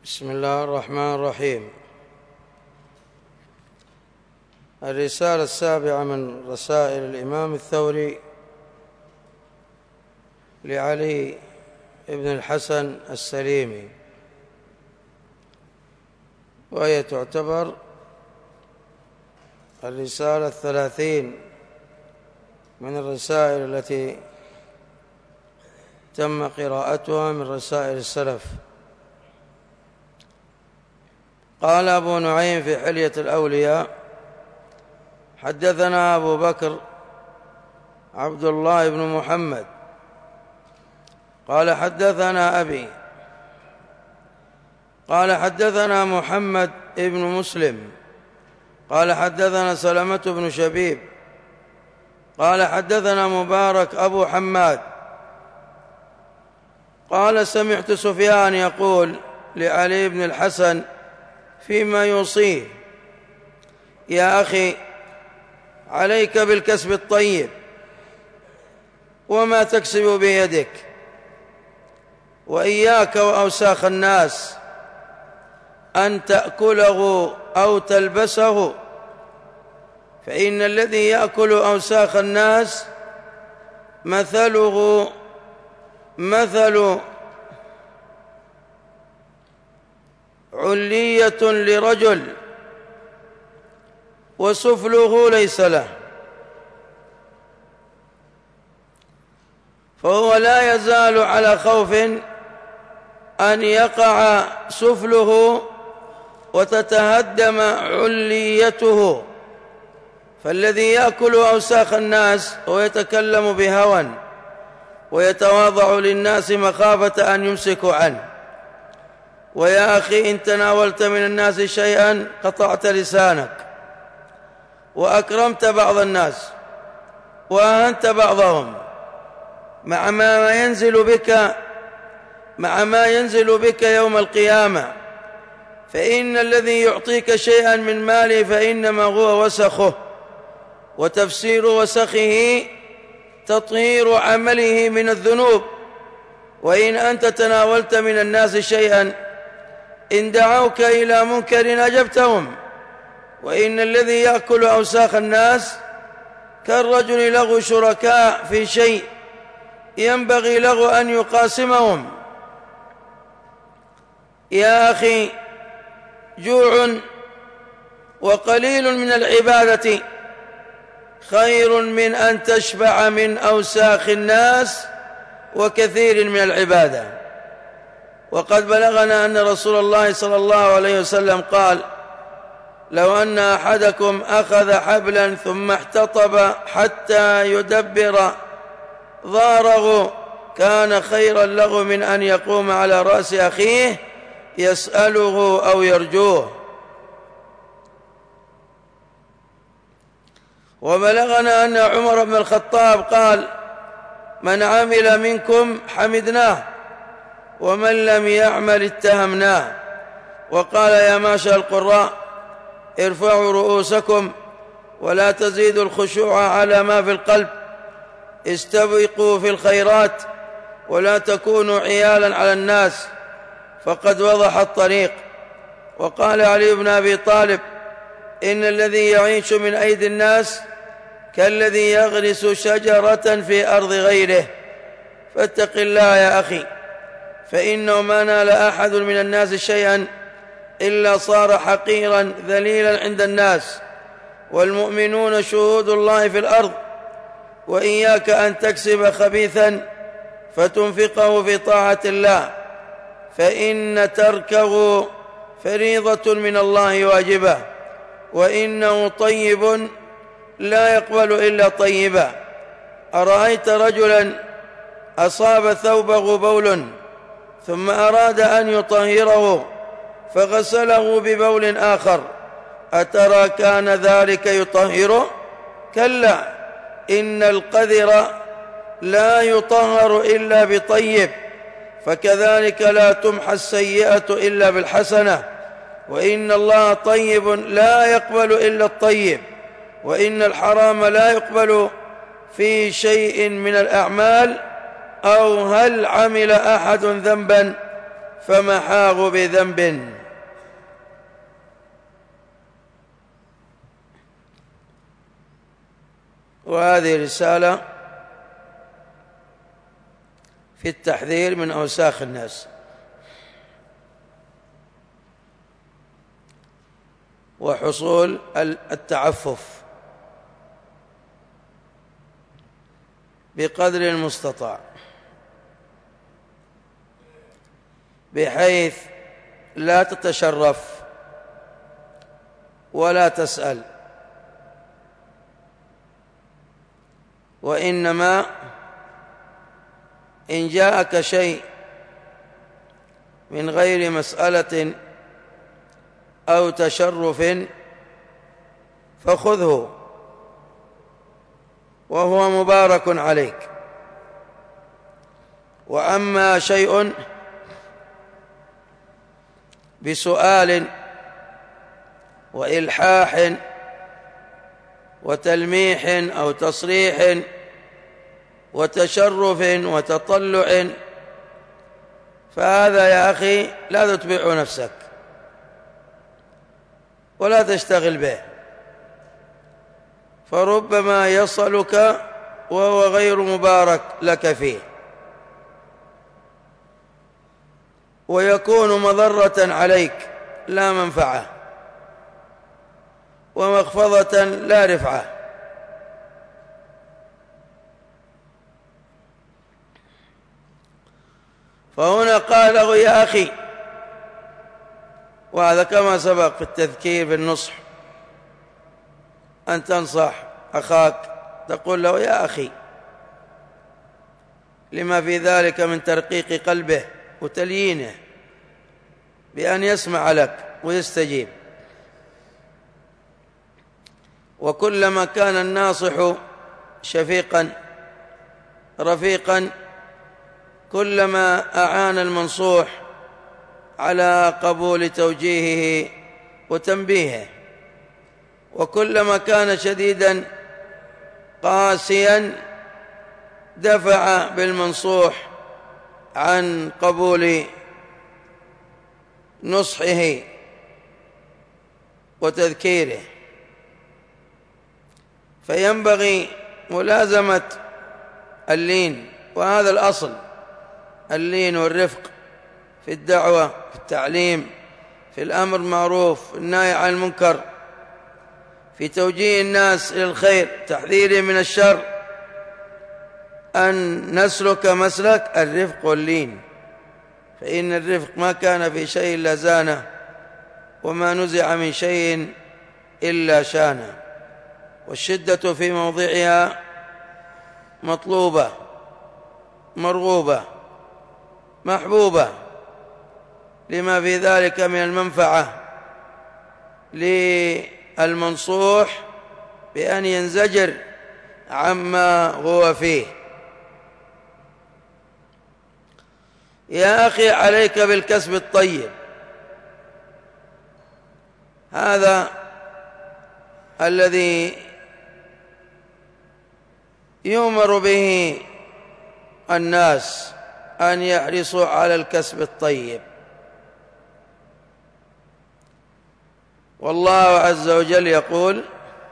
بسم الله الرحمن الرحيم. الرسالة السابعة من رسائل الإمام الثوري لعلي بن الحسن السليمي، وهي تعتبر الرسالة 30 من الرسائل التي تم قراءتها من رسائل السلف. قال أبو نعيم في حلية الأولياء: حدثنا أبو بكر عبد الله بن محمد قال حدثنا أبي قال حدثنا محمد بن مسلم قال حدثنا سلمة بن شبيب قال حدثنا مبارك أبو حماد قال: سمعت سفيان يقول لعلي بن الحسن فيما يوصيه: يا أخي، عليك بالكسب الطيب وما تكسب بيدك، وإياك وأوساخ الناس، أن تأكله أو تلبسه، فإن الذي يأكل أوساخ الناس مثله مثل علية لرجل وسفله ليس له، فهو لا يزال على خوف أن يقع سفله وتتهدم عليته. فالذي يأكل أوساخ الناس ويتكلم بهوى ويتواضع للناس مخافة أن يمسكوا عنه. ويا أخي، إن تناولت من الناس شيئا قطعت لسانك، وأكرمت بعض الناس وأهنت بعضهم مع ما ينزل بك يوم القيامة. فإن الذي يعطيك شيئا من ماله فإنما هو وسخه، وتفسير وسخه تطهير عمله من الذنوب. وإن أنت تناولت من الناس شيئا إن دعوك إلى منكر أجبتهم. وإن الذي يأكل أوساخ الناس كالرجل له شركاء في شيء ينبغي له أن يقاسمهم. يا أخي، جوع وقليل من العبادة خير من أن تشبع من أوساخ الناس وكثير من العبادة. وقد بلغنا أن رسول الله صلى الله عليه وسلم قال: لو أن أحدكم أخذ حبلا ثم احتطب حتى يدبر ظهره كان خيرا له من أن يقوم على رأس أخيه يسأله أو يرجوه. وبلغنا أن عمر بن الخطاب قال: من عمل منكم حمدناه، ومن لم يعمل اتهمناه. وقال: يا معشر القراء، ارفعوا رؤوسكم ولا تزيدوا الخشوع على ما في القلب، استبقوا في الخيرات ولا تكونوا عيالا على الناس، فقد وضح الطريق. وقال علي بن أبي طالب: إن الذي يعيش من أيدي الناس كالذي يغرس شجرة في أرض غيره، فاتق الله يا أخي، فإنه ما نال أحد من الناس شيئا إلا صار حقيرا ذليلا عند الناس، والمؤمنون شهود الله في الأرض. وإياك أن تكسب خبيثا فتنفقه في طاعة الله، فإن تركه فريضة من الله واجبة، وإنه طيب لا يقبل إلا طيبا. أرأيت رجلا أصاب ثوبه بول ثم أراد أن يطهره فغسله ببول آخر، أترى كان ذلك يطهره؟ كلا، إن القذر لا يطهر إلا بطيب، فكذلك لا تمحى السيئة إلا بالحسنة. وإن الله طيب لا يقبل إلا الطيب، وإن الحرام لا يقبل في شيء من الأعمال. أو هل عمل أحد ذنبا فمحاه بذنب. وهذه رسالة في التحذير من أوساخ الناس. وحصول التعفف بقدر المستطاع، بحيث لا تتشرف ولا تسأل، وإنما إن جاءك شيء من غير مسألة أو تشرف فخذه وهو مبارك عليك. وأما شيء بسؤال وإلحاح وتلميح أو تصريح وتشرف وتطلع، فهذا يا أخي لا تتبع نفسك ولا تشتغل به، فربما يصلك وهو غير مبارك لك فيه، ويكون مضرة عليك لا منفعة، ومخفضة لا رفعة. فهنا قال له يا أخي، وهذا كما سبق في التذكير بالنصح، أن تنصح أخاك تقول له يا أخي، لما في ذلك من ترقيق قلبه وتليينه بأن يسمع لك ويستجيب. وكلما كان الناصح شفيقا رفيقا كلما أعان المنصوح على قبول توجيهه وتنبيهه، وكلما كان شديدا قاسيا دفع بالمنصوح عن قبول نصحه وتذكيره. فينبغي ملازمة اللين، وهذا الأصل، اللين والرفق في الدعوة، في التعليم، في الأمر بالمعروف، النهي عن المنكر، في توجيه الناس إلى الخير، تحذيرهم من الشر، أن نسلك مسلك الرفق واللين. فإن الرفق ما كان في شيء إلا زانه، وما نزع من شيء إلا شانه. والشدة في موضعها مطلوبة مرغوبة محبوبة، لما في ذلك من المنفعة للمنصوح بأن ينزجر عما هو فيه. يا أخي، عليك بالكسب الطيب، هذا الذي يؤمر به الناس، أن يحرصوا على الكسب الطيب. والله عز وجل يقول: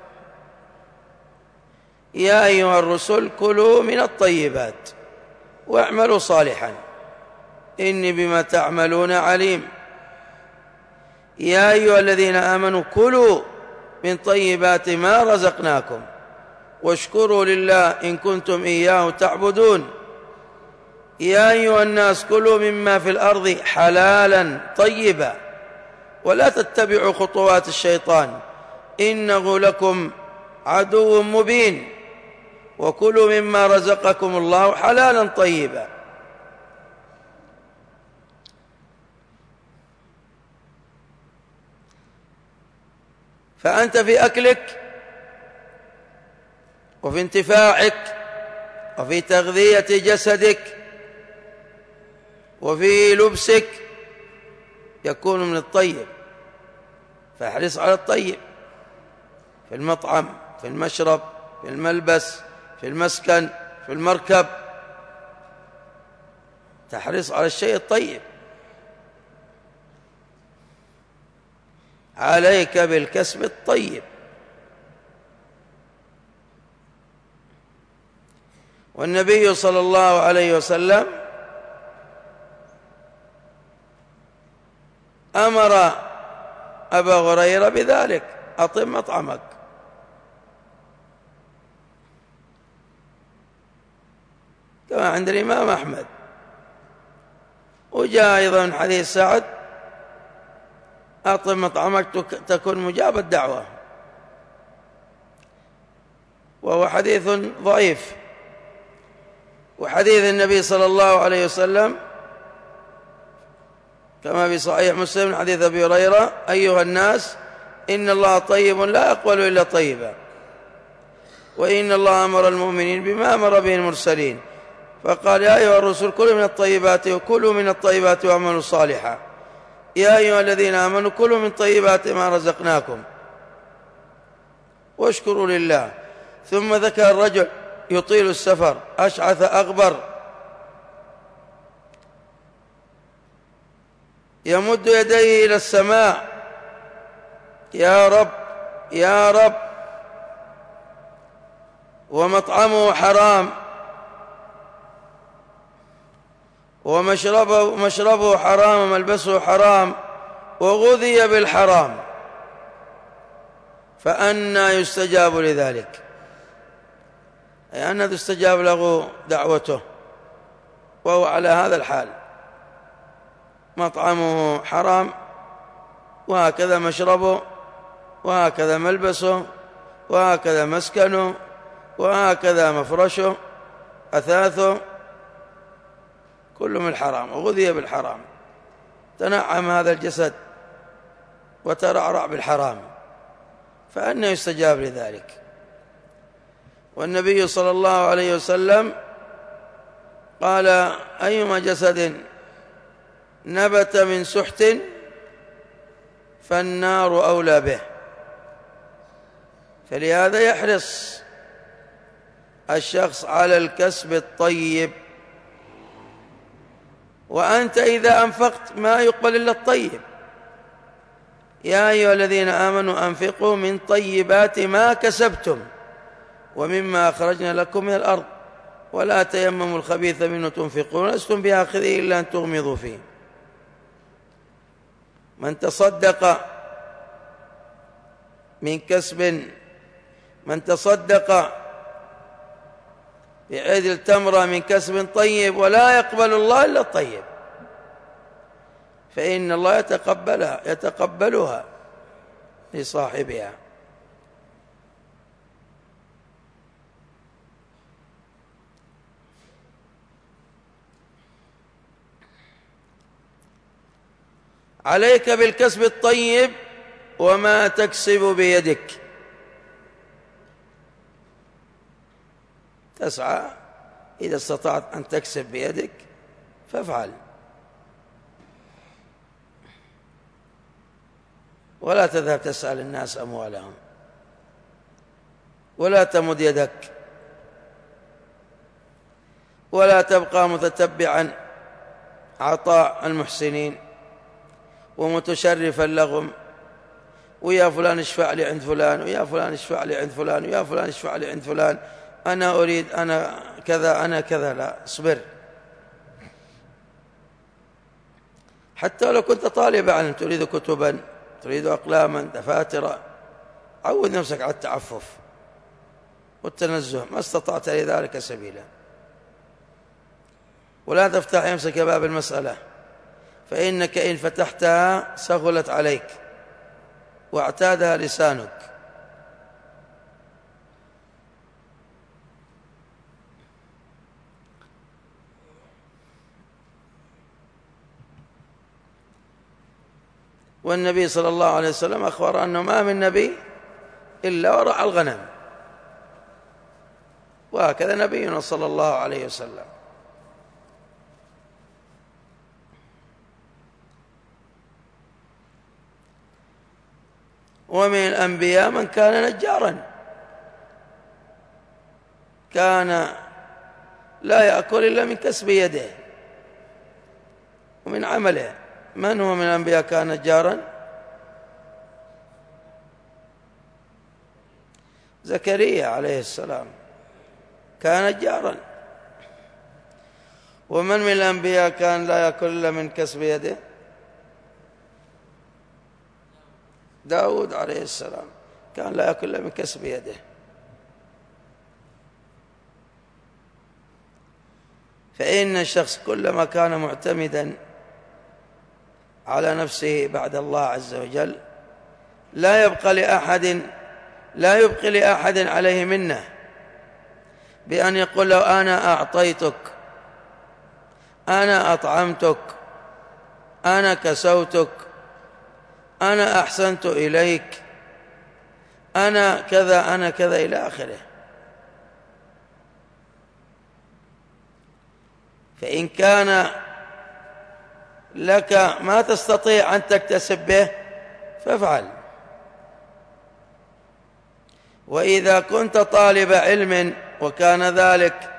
يا أيها الرسل كلوا من الطيبات واعملوا صالحا إني بما تعملون عليم. يا أيها الذين آمنوا كلوا من طيبات ما رزقناكم واشكروا لله إن كنتم إياه تعبدون. يا أيها الناس كلوا مما في الأرض حلالا طيبا ولا تتبعوا خطوات الشيطان إنه لكم عدو مبين وكلوا مما رزقكم الله حلالا طيبا. فأنت في أكلك وفي انتفاعك وفي تغذية جسدك وفي لبسك يكون من الطيب، فاحرص على الطيب في المطعم، في المشرب، في الملبس، في المسكن، في المركب، تحرص على الشيء الطيب. عليك بالكسب الطيب. والنبي صلى الله عليه وسلم أمر أبا هريرة بذلك: أطم مطعمك. كما عند الإمام أحمد. وجاء أيضا من حديث سعد: أطم مطعمك تكن مجاب الدعوة، وهو حديث ضعيف. وحديث النبي صلى الله عليه وسلم كما في صحيح مسلم حديث أبي هريرة: أيها الناس، إن الله طيب لا يقبل إلا طيبا، وإن الله أمر المؤمنين بما أمر به المرسلين، فقال: يا أيها الرسل كلوا من الطيبات وكلوا من الطيبات واعملوا صالحا، يا أيها الذين آمنوا كلوا من طيبات ما رزقناكم واشكروا لله. ثم ذكر الرجل يطيل السفر أشعث أغبر يمد يديه إلى السماء: يا رب يا رب، ومطعمه حرام ومشربه حرام وملبسه حرام وغذي بالحرام، فأنى يستجاب لذلك؟ أي أنه تستجاب له دعوته وهو على هذا الحال، مطعمه حرام، وهكذا مشربه، وهكذا ملبسه، وهكذا مسكنه، وهكذا مفرشه، أثاثه، كل من الحرام وغذي بالحرام. تنعم هذا الجسد وترعرع بالحرام، فأنه يستجاب لذلك؟ والنبي صلى الله عليه وسلم قال: أيما جسد نبت من سحت فالنار أولى به. فلهذا يحرص الشخص على الكسب الطيب. وأنت إذا أنفقت ما يقبل إلا الطيب. يا أيها الذين آمنوا أنفقوا من طيبات ما كسبتم ومما أخرجنا لكم من الأرض ولا تيمموا الخبيث منه تنفقون لستم بآخذه إلا أن تغمضوا فيه. من تصدق بعدل تمرة من كسب طيب ولا يقبل الله إلا الطيب، فإن الله يتقبلها لصاحبها. عليك بالكسب الطيب وما تكسب بيدك. تسعى إذا استطعت أن تكسب بيدك فافعل، ولا تذهب تسأل الناس أموالهم، ولا تمد يدك، ولا تبقى متتبعا عطاء المحسنين ومتشرفا لهم: ويا فلان اشفع لي عند فلان، ويا فلان اشفع لي عند فلان، ويا فلان اشفع لي عند فلان، أنا أريد، أنا كذا، أنا كذا. لا، اصبر. حتى لو كنت طالب علم تريد كتبا، تريد أقلاما، دفاتر، عود نفسك على التعفف والتنزه ما استطعت لذلك سبيلا. ولا تفتح نفسك باب المسألة، فإنك إن فتحتها سهلت عليك واعتادها لسانك. والنبي صلى الله عليه وسلم أخبر أنه ما من نبي إلا ورعى الغنم، وهكذا نبينا صلى الله عليه وسلم. ومن الأنبياء من كان نجارا، كان لا يأكل إلا من كسب يده ومن عمله. من هو من الأنبياء كان نجارا؟ زكريا عليه السلام كان نجاراً. ومن من الأنبياء كان لا يأكل إلا من كسب يده؟ داود عليه السلام كان لا يأكل إلا من كسب يده. فإن الشخص كلما كان معتمدا على نفسه بعد الله عز وجل لا يبقي لأحد عليه منه بأن يقول له أنا أعطيتك، أنا أطعمتك، أنا كسوتك، أنا أحسنت إليك، أنا كذا أنا كذا إلى آخره. فإن كان لك ما تستطيع أن تكتسب به فافعل. وإذا كنت طالب علم وكان ذلك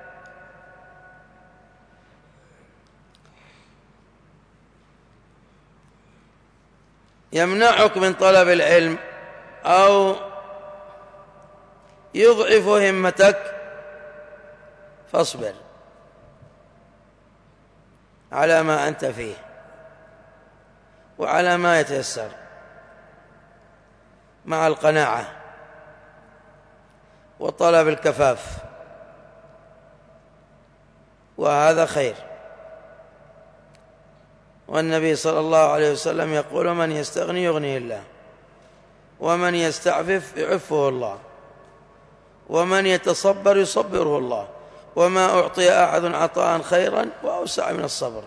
يمنعك من طلب العلم أو يضعف همتك فاصبر على ما أنت فيه وعلى ما يتيسر مع القناعة وطلب الكفاف، وهذا خير. والنبي صلى الله عليه وسلم يقول: من يستغني يغنيه الله، ومن يستعفف يعفه الله، ومن يتصبر يصبره الله، وما أعطي أحد عطاء خيرا وأوسع من الصبر.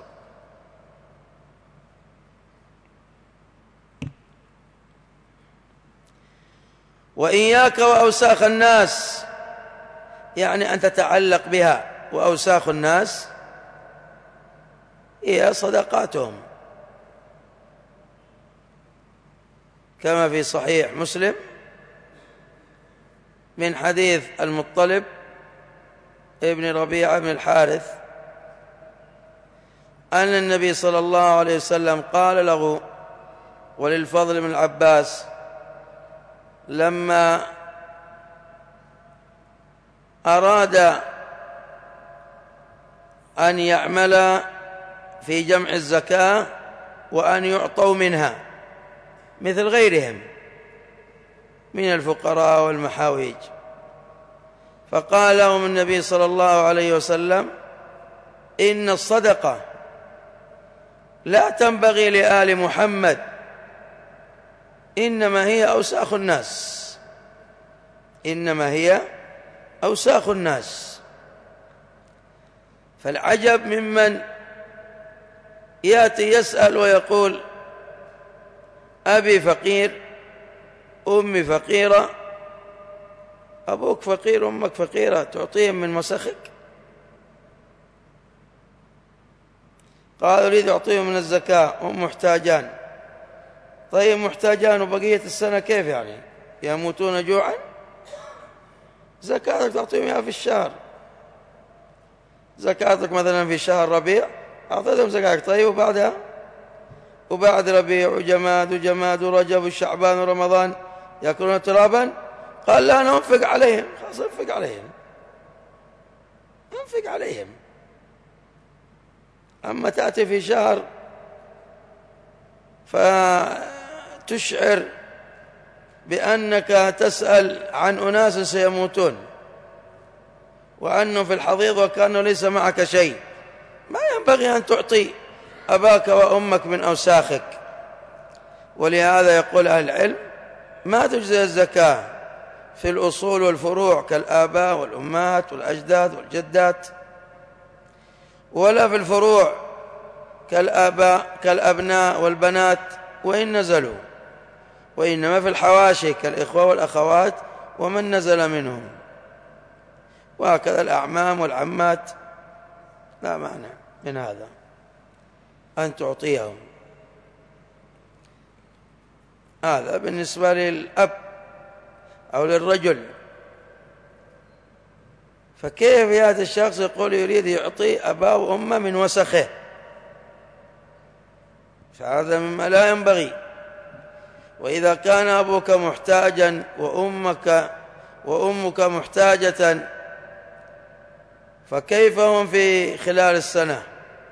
وإياك وأوساخ الناس، يعني أن تتعلق بها. وأوساخ الناس هي صدقاتهم، كما في صحيح مسلم من حديث المطلب ابن ربيعة بن الحارث أن النبي صلى الله عليه وسلم قال له وللفضل بن العباس لما أراد أن يعمل في جمع الزكاة وأن يعطوا منها مثل غيرهم من الفقراء والمحاويج، فقال لهم النبي صلى الله عليه وسلم: إن الصدقة لا تنبغي لآل محمد، إنما هي أوساخ الناس، إنما هي أوساخ الناس. فالعجب ممن يأتي يسأل ويقول: أبي فقير، أمي فقيرة، أبوك فقير، أمك فقيرة، تعطيهم من مسخك؟ قال: أريد أعطيهم من الزكاة، هم محتاجان. طيب محتاجان وبقية السنة كيف يعني؟ يموتون جوعا؟ زكاتك تعطيهم إياها في الشهر، زكاتك مثلا في شهر ربيع أعطيتهم زكاتك. طيب وبعدها؟ وبعد ربيع وجماد ورجب وشعبان ورمضان يأكلون ترابا؟ قال: لا، أنا أنفق عليهم. خلاص أنفق عليهم، أنفق عليهم. أما تأتي في شهر فتشعر بأنك تسأل عن أناس سيموتون وأنه في الحضيض وكأنه ليس معك شيء، ما ينبغي أن تعطي أباك وأمك من أوساخك. ولهذا يقول أهل العلم: ما تجزي الزكاة في الأصول والفروع كالآباء والأمهات والأجداد والجدات، ولا في الفروع كالآباء كالأبناء والبنات وإن نزلوا، وإنما في الحواشي كالإخوة والأخوات ومن نزل منهم، وهكذا الأعمام والعمات. لا معنى من هذا أن تعطيهم. هذا بالنسبة للأب أو للرجل. فكيف يأتي الشخص يقول يريد يعطي أباه وأمه من وسخه؟ فهذا مما لا ينبغي. وإذا كان أبوك محتاجا وأمك محتاجة، فكيف هم في خلال السنة؟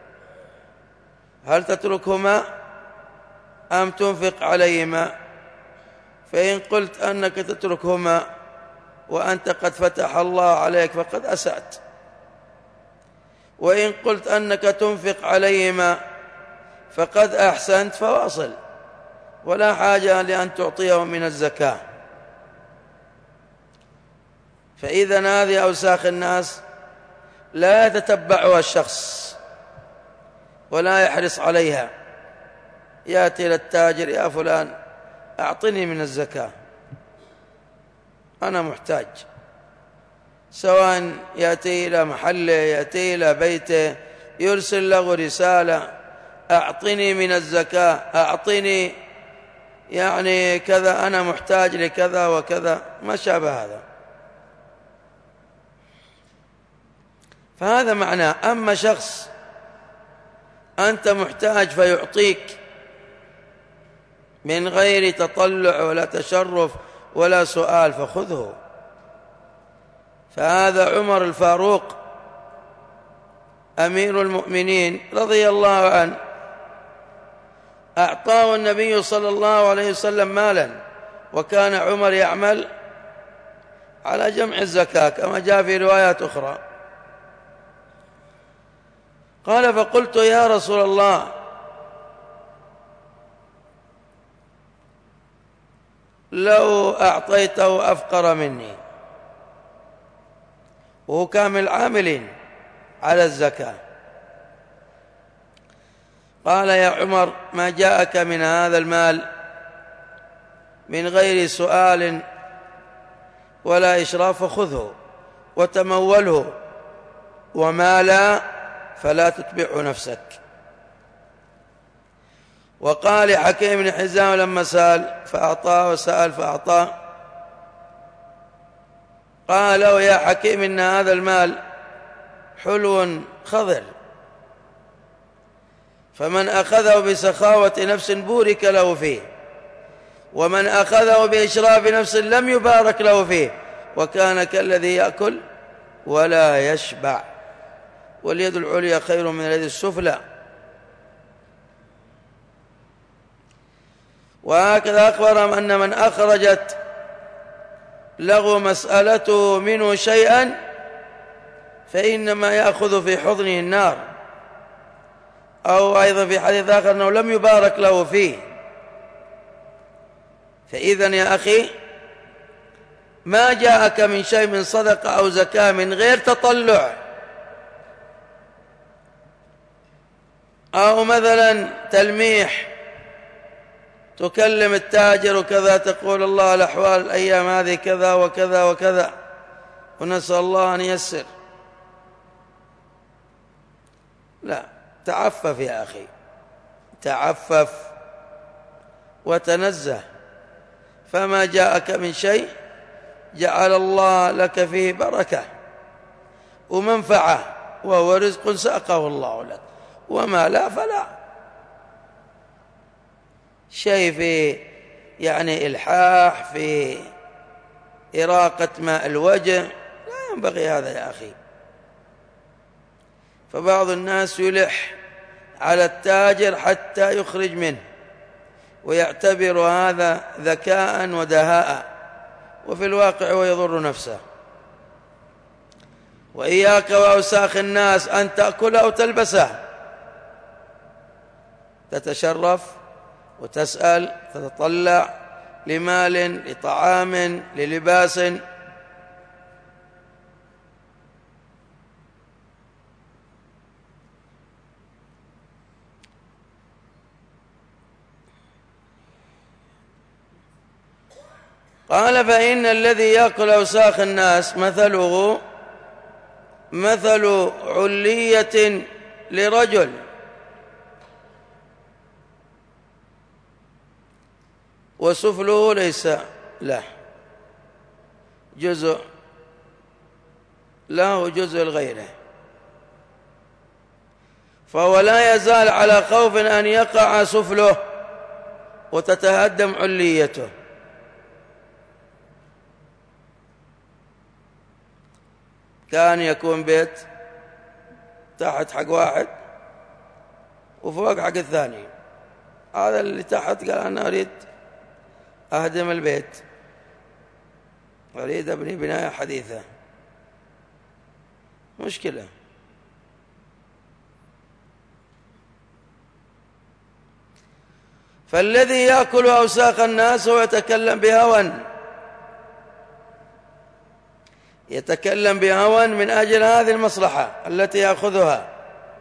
هل تتركهما أم تنفق عليهما؟ فإن قلت أنك تتركهما وأنت قد فتح الله عليك فقد أسأت، وإن قلت أنك تنفق عليهما فقد أحسنت فواصل، ولا حاجة لأن تعطيهم من الزكاة. فإذا هذه أوساخ الناس لا يتتبعها الشخص ولا يحرص عليها، يأتي إلى التاجر: يا فلان أعطني من الزكاة، أنا محتاج، سواء يأتي إلى محله، يأتي إلى بيته، يرسل له رسالة: أعطني من الزكاة، أعطني يعني كذا، أنا محتاج لكذا وكذا، ما شابه هذا. فهذا معناه. أما شخص أنت محتاج فيعطيك من غير تطلع ولا تشرف ولا سؤال فخذه. فهذا عمر الفاروق أمير المؤمنين رضي الله عنه، أعطاه النبي صلى الله عليه وسلم مالا، وكان عمر يعمل على جمع الزكاة كما جاء في روايات أخرى. قال: فقلت: يا رسول الله، لو أعطيته أفقر مني، وهو كامل عاملين على الزكاة. قال: يا عمر، ما جاءك من هذا المال من غير سؤال ولا إشراف فخذه وتموله، وما لا فلا تتبعه نفسك. وقال حكيم بن حزام لما سأل فأعطاه وسأل فأعطاه، قال له: يا حكيم، إن هذا المال حلو خضر، فمن أخذه بسخاوة نفس بورك له فيه، ومن أخذه بإشراف نفس لم يبارك له فيه، وكان كالذي يأكل ولا يشبع، واليد العليا خير من اليد السفلى. وهكذا أخبرهم أن من أخرجت له مسألته منه شيئا فإنما يأخذ في حضنه النار، أو أيضا في حديث آخر أنه لم يبارك له فيه. فإذا يا أخي، ما جاءك من شيء من صدقة أو زكاة من غير تطلع، أو مثلا تلميح، تكلم التاجر وكذا، تقول: الله الأحوال الأيام هذه كذا وكذا وكذا، ونسأل الله أن ييسر. لا، تعفف يا أخي، تعفف وتنزه، فما جاءك من شيء جعل الله لك فيه بركة ومنفعة، وهو رزق ساقه الله لك، وما لا فلا. شيء في يعني إلحاح، في إراقة ماء الوجه، لا ينبغي هذا يا أخي. فبعض الناس يلح على التاجر حتى يخرج منه، ويعتبر هذا ذكاء ودهاء، وفي الواقع هو يضر نفسه. وإياك وأوساخ الناس، أن تأكله أو تلبسه، تتشرف وتسأل، تتطلع لمال، لطعام، للباس. قال: فإن الذي يأكل أوساخ الناس مثله مثل علية لرجل وسفله ليس له جزء، له جزء لغيره، فهو لا يزال على خوف أن يقع سفله وتتهدم عليته. كان يكون بيت تحت حق واحد وفوق حق الثاني. هذا اللي تحت قال أنا أريد أهدم البيت، أريد أبني بناية حديثة. مشكلة. فالذي يأكل أوساخ الناس هو يتكلم بهوى، يتكلم بهوى من أجل هذه المصلحة التي يأخذها،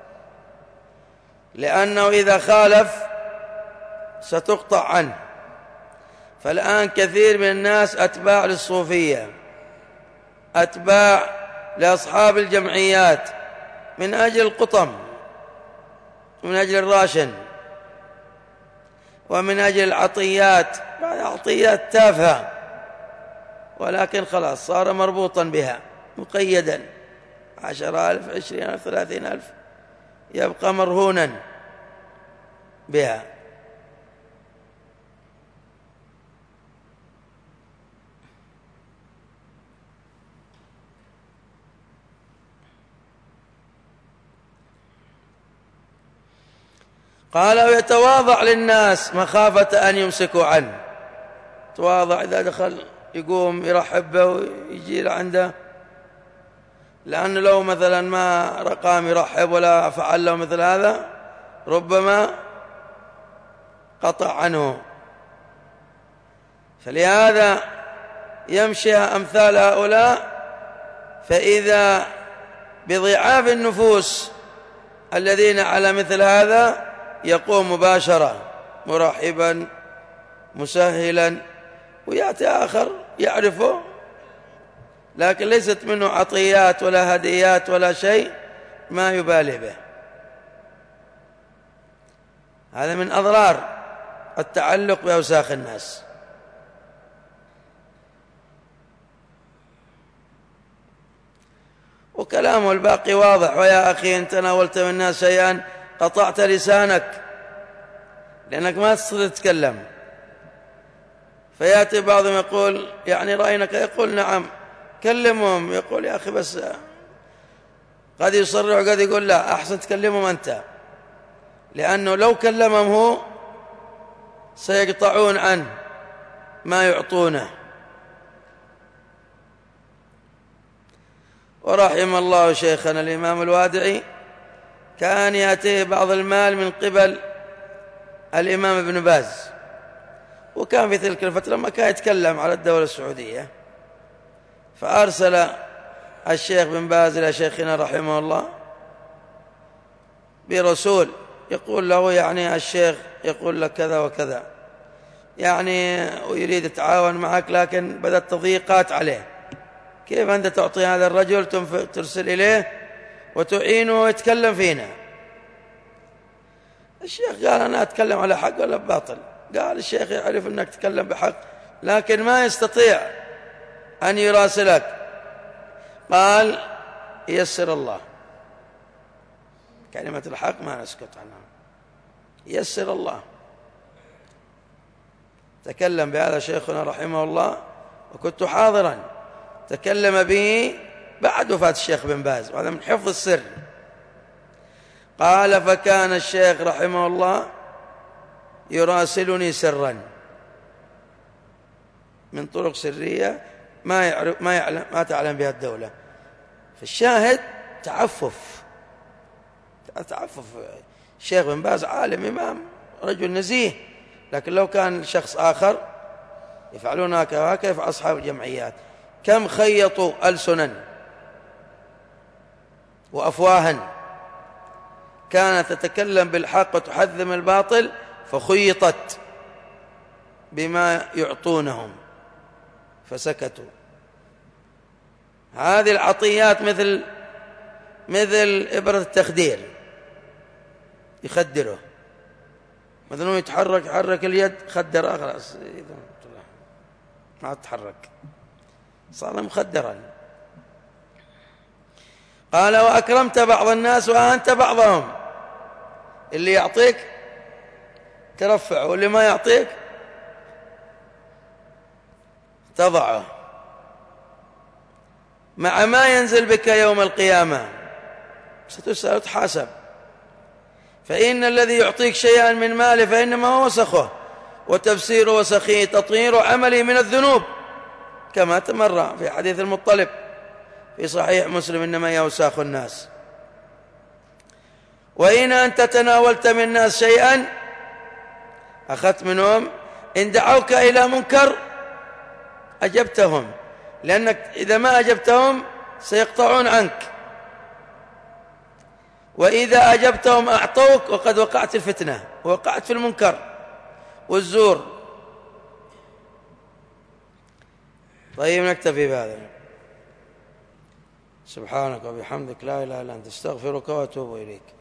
لأنه إذا خالف ستقطع عنه. فالآن كثير من الناس أتباع للصوفية، أتباع لأصحاب الجمعيات من أجل القطم، من أجل الراشن، ومن أجل العطيات، بعد عطيات تافهة، ولكن خلاص صار مربوطا بها مقيدا، 10,000 20,000 30,000 يبقى مرهونا بها. قال ويتواضع للناس مخافة أن يمسكوا عنه. تواضع، إذا دخل يقوم يرحب به ويجي لعنده، لأنه لو مثلا ما قام يرحب ولا فعل له مثل هذا ربما قطع عنه. فلهذا يمشي أمثال هؤلاء، فإذا بضعاف النفوس الذين على مثل هذا يقوم مباشرة مرحبا مسهلا، ويأتي آخر يعرفه لكن ليست منه عطيات ولا هديات ولا شيء، ما يبالي به. هذا من أضرار التعلق بأوساخ الناس. وكلامه الباقي واضح: ويا أخي إن تناولت من الناس شيئا قطعت لسانك لأنك ما تستطيع تتكلم. فيأتي بعضهم يقول يعني رأينك، يقول نعم كلمهم، يقول يا أخي بس قد يصرع وقد يقول لا، أحسن تكلمهم أنت، لأنه لو كلمهم هو سيقطعون عنه ما يعطونه. ورحم الله شيخنا الإمام الوادعي، كان يأتيه بعض المال من قبل الإمام ابن باز، وكان في تلك الفترة لما كان يتكلم على الدولة السعودية، فأرسل الشيخ بن باز إلى شيخنا رحمه الله برسول يقول له يعني الشيخ يقول لك كذا وكذا، يعني ويريد يتعاون معك، لكن بدأت تضييقات عليه. كيف أنت تعطي هذا الرجل ترسل إليه وتعينه ويتكلم فينا؟ الشيخ قال أنا أتكلم على حق ولا باطل؟ قال الشيخ يعرف أنك تتكلم بحق لكن ما يستطيع أن يراسلك. قال يسر الله، كلمة الحق ما نسكت عنها، يسر الله. تكلم بهذا شيخنا رحمه الله، وكنت حاضرا، تكلم به بعد وفاة الشيخ بن باز، وهذا من حفظ السر. قال فكان الشيخ رحمه الله يراسلني سرا من طرق سرية ما تعلم بها الدولة. فالشاهد تعفف. الشيخ بن باز عالم إمام رجل نزيه، لكن لو كان شخص آخر يفعلون هكذا كيف أصحاب الجمعيات؟ كم خيطوا ألسنا وأفواها كانت تتكلم بالحق وتحذم الباطل، فخيطت بما يعطونهم فسكتوا. هذه العطيات مثل إبرة التخدير، يخدره مثلا يحرك اليد، خدر خلاص ما تتحرك، صار مخدرا. قال وأكرمت بعض الناس وأنت بعضهم، اللي يعطيك ترفع واللي ما يعطيك تضعه. مع ما ينزل بك يوم القيامة، ستسأل وتحاسب. فإن الذي يعطيك شيئا من ماله فإنما هو وسخه، وتفسير وسخه تطهير عمله من الذنوب، كما تمر في حديث المطلب في صحيح مسلم: إنما هي أوساخ الناس. وإن أنت تناولت من الناس شيئا، أخذت منهم، إن دعوك إلى منكر أجبتهم، لأنك إذا ما أجبتهم سيقطعون عنك، وإذا أجبتهم أعطوك، وقد وقعت الفتنة ووقعت في المنكر والزور. طيب، نكتفي بهذا. سبحانك وبحمدك، لا إله إلا أنت، استغفرك وأتوب إليك.